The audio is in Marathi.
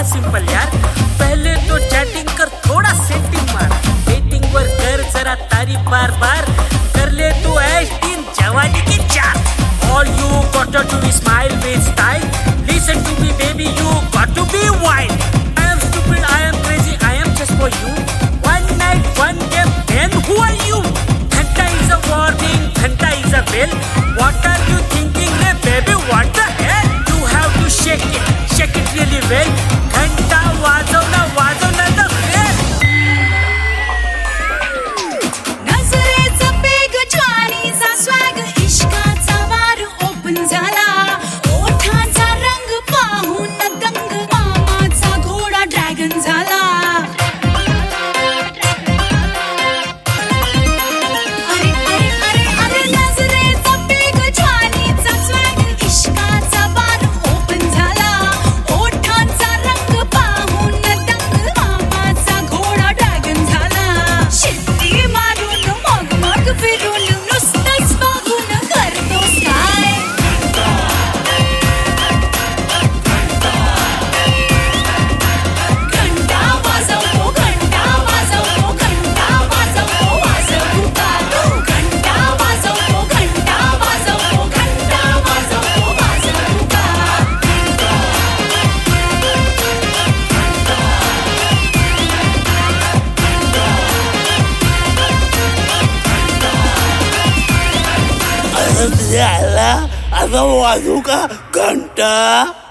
सिंपल यार. पहले तो चॅटिंग कर, थोडा सेटिंग मार. डेटिंग वर कर जरा तारीफ बार बार. कर ले तू ऐश 3 जवानी की 4. All you gotta do is smile with style. Listen to me baby, you got to be wild. I am stupid, I am crazy, I am just for you. One night, one game, then who are you? Ghanta is a warning, Ghanta is a bell. What are you thinking, hey baby, what the hell? You have to shake it really well. Ghanta वाजव ना the bell. नजरेचा पेग ज्वारीचा स्वॅग इश्काचा वार ओपन झाला. ओठांचा रंग पाहून दंग मामाचा घोडा ड्रॅगन झाला. अरे अरे अरे अरे नजरेचा पेग ज्वारीचा स्वॅग इश्काचा वार ओपन झाला. ओठांचा रंग पाहून दंग मामाचा घोडा ड्रॅगन झाला. शिट्टी मारून मग फिरून नुसतंच बघून करतोस काय? घंटा वाजवतो, घंटा वाजवतो, घंटा वाजवतो, वाजवू का तू? घंटा वाजवतो, घंटा वाजवतो, घंटा वाजवतो, वाजवू का? आता वाजू का घंटा?